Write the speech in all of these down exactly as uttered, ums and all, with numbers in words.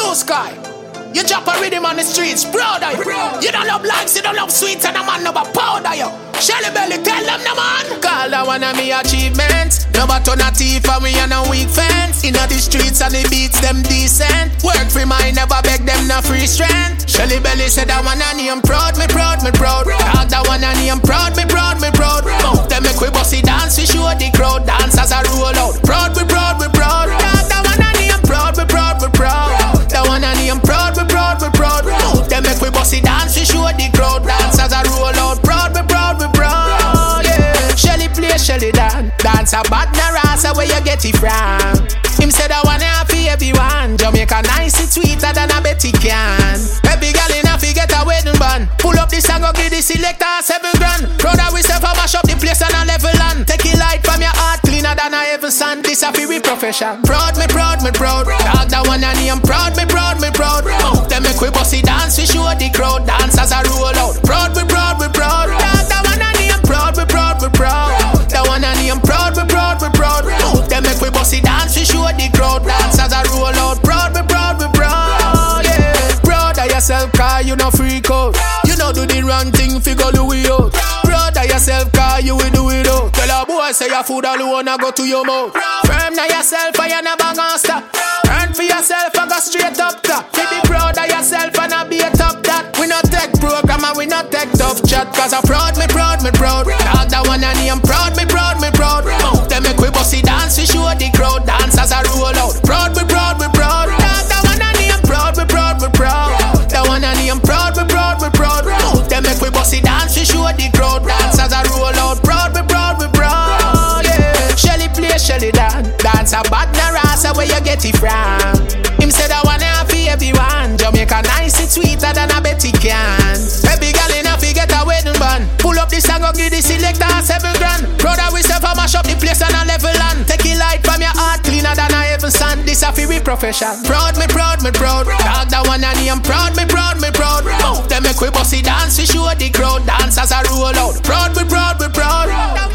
Blue Sky. You drop a rhythm on the streets, brother. You don't love likes, you don't love sweets, and a man never powder you. Shelly Belly, tell them the man. Call that one of me achievements. Never turn a thief and we are no weak fence. Inna the streets and the beats them decent. Work for mine, never beg them no free strength. Shelly Belly said that one and I'm proud, me proud, me proud. Dog that one and I'm proud, me proud, me proud. Mouth them make we bossy dance, we show the crowd. Dance as I roll out. Proud, me proud, me proud. Dog that one and I'm proud, me proud, me proud. That one and I'm proud, me proud, me proud. Mouth them make we bossy dance, we show the crowd. Dance as I roll out. Proud, me proud, me proud. Yeah. Shelly play, Shelly dance. Dance a bad na rasa where you get it from. Him said I wanna happy everyone. Jamaica nice, it's sweeter than a Betty can. Every girl in a fi get a wedding band. Pull up this and go give the selector seven grand. Proud of we self a mash up the place and a level land. Take it light from your heart, cleaner than a heaven sand. This a fi we profession. Proud me, proud me, proud. Dog that one and I'm proud me, proud me, proud. Mouth them make we bossy dance, we show the crowd. Dance as I roll out. Proud me, proud me, proud. Dog that one and I'm proud me, proud me, proud. That one and I'm proud me, proud me, proud. Mouth them make we bossy dance, we show the crowd. Dance as I roll out. Proud me, proud me, proud. Yeah. Proud of yourself, car you no freak out. You know do the wrong thing, figure Louis out. Proud of yourself, car you will do it out. Tell a boy say your food alone a go to your mouth. Firm na yourself and you never gonna stop. Earn for yourself and go straight up top. Be proud of yourself and a be a top that. We not tech program and we not tech tough chat. Cause I'm proud, me proud, me proud. Dog that one and I'm proud, me proud, me proud. Mouth them make we bossy dance, we show the crowd. Dance as I roll out. Proud, me proud, me proud. Dog that one and I'm proud, me proud, me proud. That one and I'm proud, me proud, me proud. Mouth them make we bossy dance, we show the crowd. Dance as I roll out. Proud, me proud, me proud. Yeah. Shelly play, Shelly dance. Dance a bad na rasa where you get it from. Him said I wanna happy everyone. Jamaica nice, it's sweeter than a Betty can. Every girl in a fi get a wedding band. Pull up this and go give the selector seven grand. Proud of we self a mash up the place and a level land. Take it light from your heart, cleaner than a heaven sand. This a fi we profession. Proud me, proud me, proud. Dog that one and I'm proud me, proud me, proud. Mouth them make we bossy dance, we show the crowd. Dance as I roll out. Proud me, proud me, proud.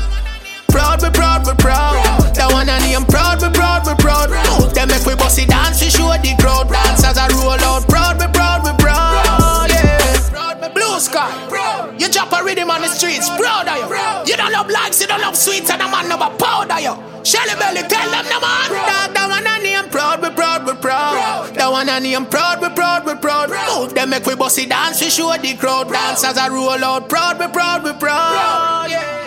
Proud me, proud me, proud. That one and I'm proud me, proud me, proud. Mouth them make we bossy dance, we show the crowd. Dance as I roll out. Proud me, proud me, proud. Yeah. Proud me, Blue Sky. You drop a rhythm on the streets, proud of you. You don't love likes, you don't love sweets, and a man never powder you. Shelly Belly, tell them the man. Dog that one and I'm proud me, proud me, proud. That one and I'm proud me, proud me, proud. Mouth them make we bossy dance, we show the crowd. Dance as I roll out. Proud me, proud me, proud. Yeah.